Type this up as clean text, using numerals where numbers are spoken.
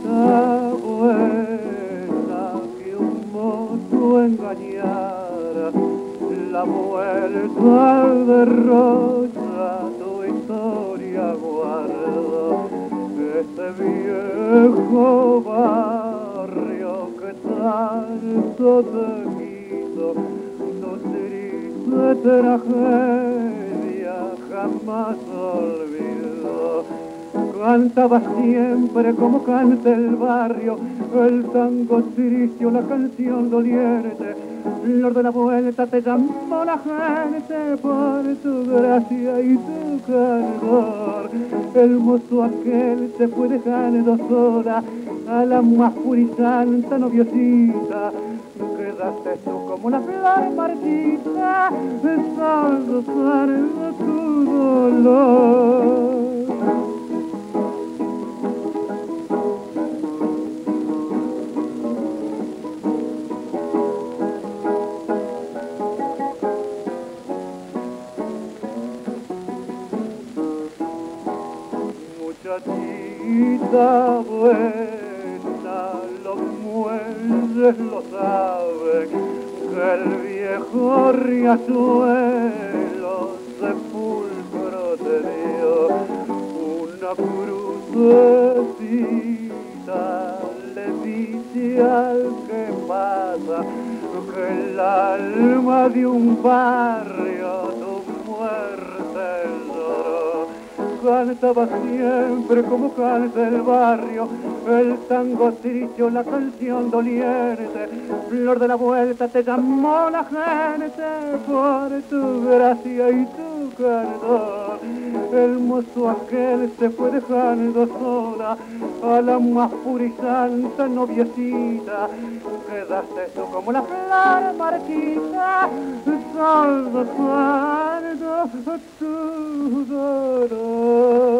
buena que un mozo engañara, la vuelta al derrocha tu historia guarda. Este viejo barrio que tanto te quiso, tu triste tragedia jamás olvidó. Cantaba siempre como canta el barrio, el tango triste o la canción doliente. Flor de la vuelta te llamó la gente por tu gracia y tu candor. El mozo aquel te fue dejando sola, a la más pura y santa noviecita. Quedaste tú como una flor marchita, besando tu dolor. Muchachita buena, los muelles lo saben, que el viejo riachuelo sepulcro te dio. Una crucecita le dice al que pasa que el alma de un barrio tu muerte lloró. Cantaba siempre como canta el barrio, el tango triste o la canción doliente. Flor de la vuelta te llamó la gente por tu gracia y tu candor. El mozo aquel se fue dejando sola, a la más pura y santa noviecita. Quedaste tú como la flor marchita, saldo tu dolor.